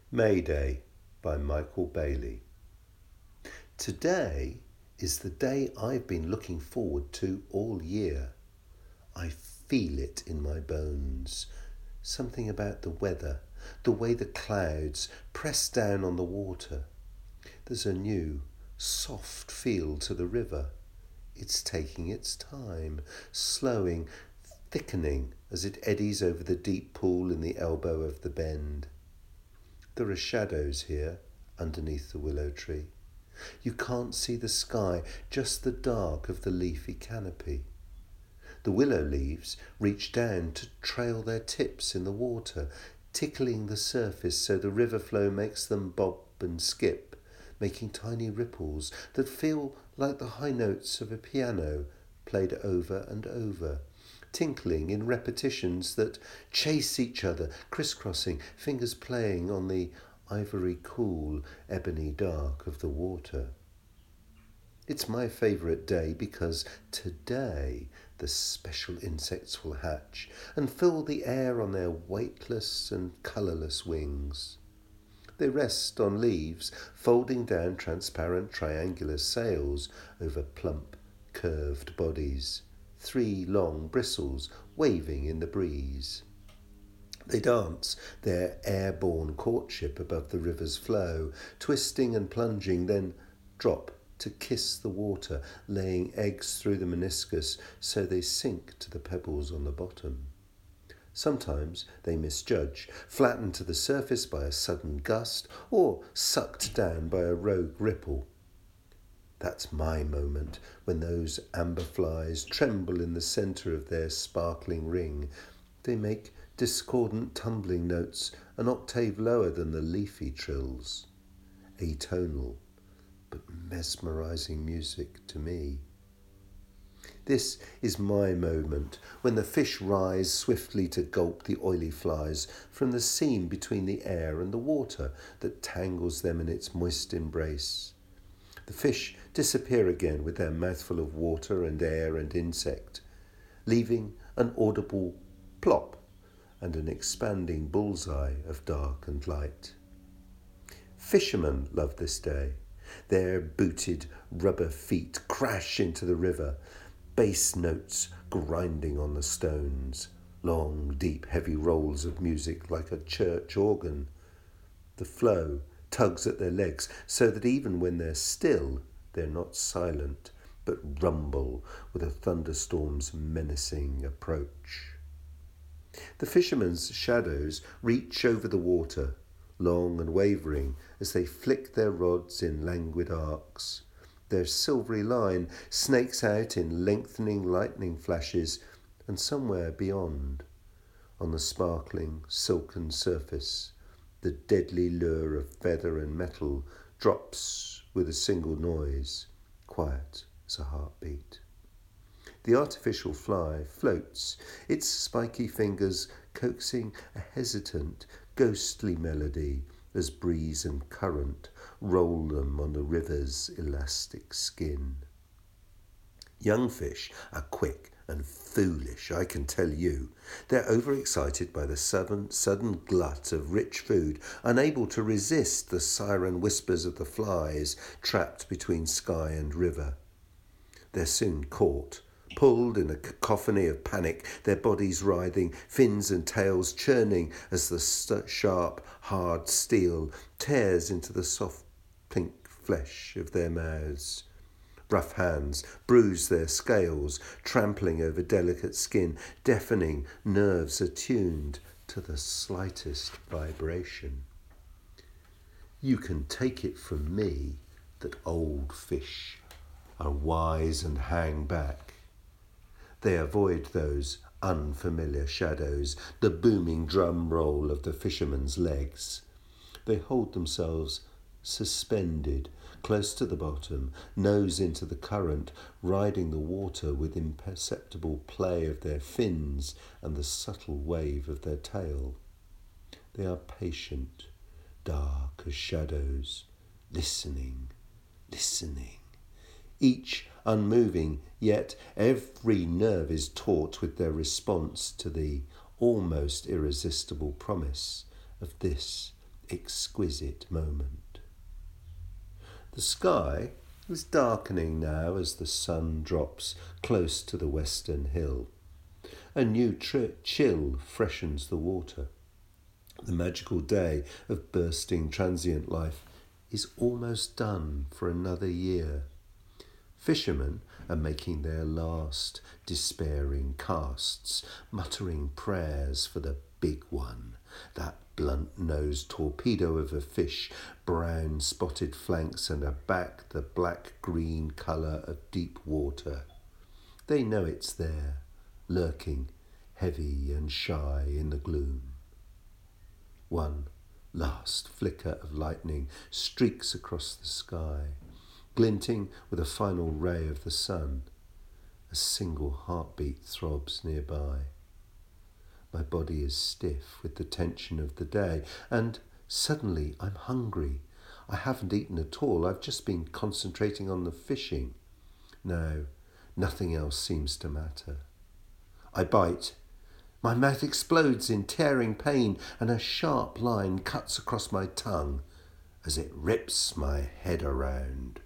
May Day by Michael Bailey. Today is the day I've been looking forward to all year. I feel it in my bones. Something about the weather, the way the clouds press down on the water. There's a new, soft feel to the river. It's taking its time, slowing, thickening as it eddies over the deep pool in the elbow of the bend. There are shadows here underneath the willow tree. You can't see the sky, just the dark of the leafy canopy. The willow leaves reach down to trail their tips in the water, tickling the surface so the river flow makes them bob and skip, making tiny ripples that feel like the high notes of a piano played over and over, tinkling in repetitions that chase each other, crisscrossing, fingers playing on the ivory cool, ebony dark of the water. It's my favourite day because today the special insects will hatch and fill the air on their weightless and colourless wings. They rest on leaves, folding down transparent triangular sails over plump, curved bodies, 3 long bristles waving in the breeze. They dance their airborne courtship above the river's flow, twisting and plunging, then drop to kiss the water, laying eggs through the meniscus so they sink to the pebbles on the bottom. Sometimes they misjudge, flattened to the surface by a sudden gust, or sucked down by a rogue ripple. That's my moment, when those amber flies tremble in the centre of their sparkling ring. They make discordant tumbling notes an octave lower than the leafy trills. Atonal, but mesmerising music to me. This is my moment, when the fish rise swiftly to gulp the oily flies from the seam between the air and the water that tangles them in its moist embrace. The fish disappear again with their mouthful of water and air and insect, leaving an audible plop and an expanding bullseye of dark and light. Fishermen love this day. Their booted rubber feet crash into the river, bass notes grinding on the stones, long, deep, heavy rolls of music like a church organ. The flow tugs at their legs so that even when they're still, they're not silent, but rumble with a thunderstorm's menacing approach. The fishermen's shadows reach over the water, long and wavering as they flick their rods in languid arcs. Their silvery line snakes out in lengthening lightning flashes, and somewhere beyond, on the sparkling, silken surface, the deadly lure of feather and metal drops with a single noise, quiet as a heartbeat. The artificial fly floats, its spiky fingers coaxing a hesitant, ghostly melody as breeze and current roll them on the river's elastic skin. Young fish are quick and foolish, I can tell you. They're overexcited by the sudden glut of rich food, unable to resist the siren whispers of the flies trapped between sky and river. They're soon caught, pulled in a cacophony of panic, their bodies writhing, fins and tails churning as the sharp, hard steel tears into the soft pink flesh of their mouths. Rough hands bruise their scales, trampling over delicate skin, deafening nerves attuned to the slightest vibration. You can take it from me that old fish are wise and hang back. They avoid those unfamiliar shadows, the booming drum roll of the fishermen's legs. They hold themselves suspended, close to the bottom, nose into the current, riding the water with imperceptible play of their fins and the subtle wave of their tail. They are patient, dark as shadows, listening, each unmoving, yet every nerve is taut with their response to the almost irresistible promise of this exquisite moment. The sky is darkening now as the sun drops close to the western hill. A new chill freshens the water. The magical day of bursting transient life is almost done for another year. Fishermen are making their last despairing casts, muttering prayers for the big one, that blunt-nosed torpedo of a fish, brown spotted flanks and a back the black-green colour of deep water. They know it's there, lurking, heavy and shy in the gloom. One last flicker of lightning streaks across the sky, glinting with a final ray of the sun. A single heartbeat throbs nearby. My body is stiff with the tension of the day, and suddenly I'm hungry. I haven't eaten at all. I've just been concentrating on the fishing. No, nothing else seems to matter. I bite. My mouth explodes in tearing pain, and a sharp line cuts across my tongue as it rips my head around.